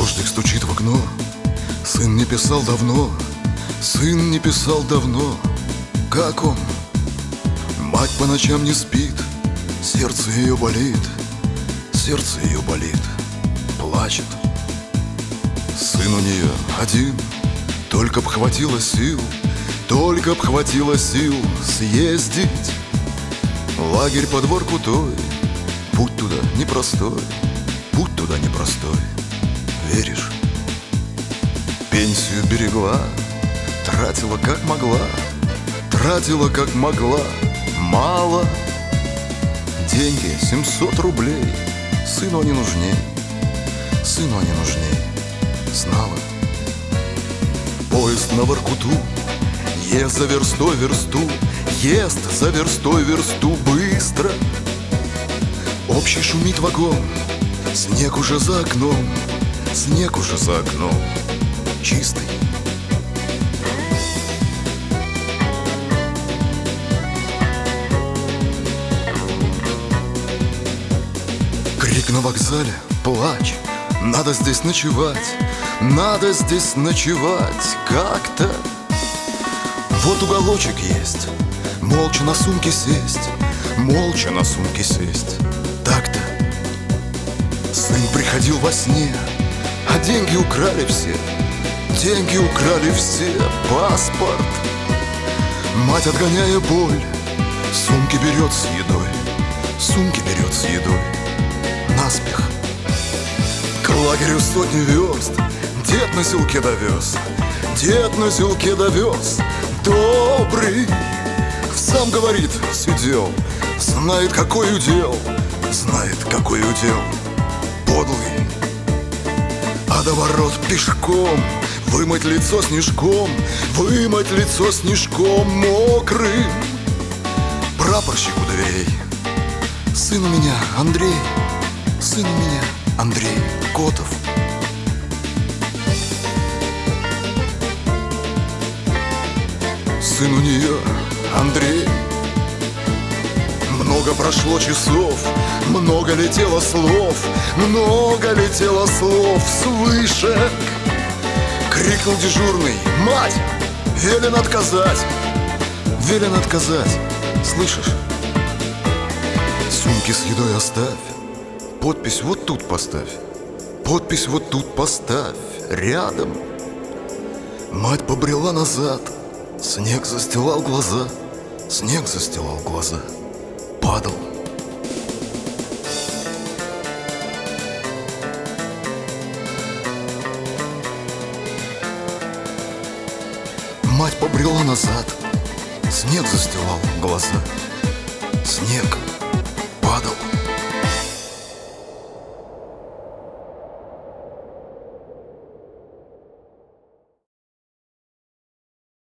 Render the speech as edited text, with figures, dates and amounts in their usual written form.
Дождик стучит в окно. Сын не писал давно, сын не писал давно. Как он? Мать по ночам не спит, сердце ее болит, сердце ее болит, плачет. Сын у нее один, только б хватило сил, только б хватило сил съездить. Лагерь под Воркутой, путь туда непростой, путь туда непростой. Веришь? Пенсию берегла, тратила как могла, тратила как могла, мало. Деньги 700 рублей, сыну они нужней, сыну они нужней, знала. Поезд на Воркуту ест за верстой версту, ест за верстой версту быстро. Общий шумит вагон, снег уже за окном, снег уже за окном, чистый. Крик на вокзале, плач, надо здесь ночевать, надо здесь ночевать как-то. Вот уголочек есть, молча на сумке сесть, молча на сумке сесть. Так-то. Сын приходил во сне, а деньги украли все, деньги украли все, паспорт. Мать, отгоняя боль, сумки берет с едой, сумки берет с едой, наспех. К лагерю 100 верст, дед на селке довез, дед на селке довез, добрый. Сам говорит, сидел, знает, какой удел, знает, какой удел, подлый. А до ворот пешком, вымыть лицо снежком, вымыть лицо снежком мокрым. Прапорщик у дверей, сын у меня Андрей, сын у меня Андрей Котов. Сын у нее Андрей. Много прошло часов, много летело слов, много летело слов с вышек. Крикнул дежурный: мать, велен отказать, велен отказать, слышишь? Сумки с едой оставь, подпись вот тут поставь, подпись вот тут поставь, рядом. Мать побрела назад, снег застилал глаза, снег застилал глаза, падал. Мать побрела назад, снег застилал глаза, снег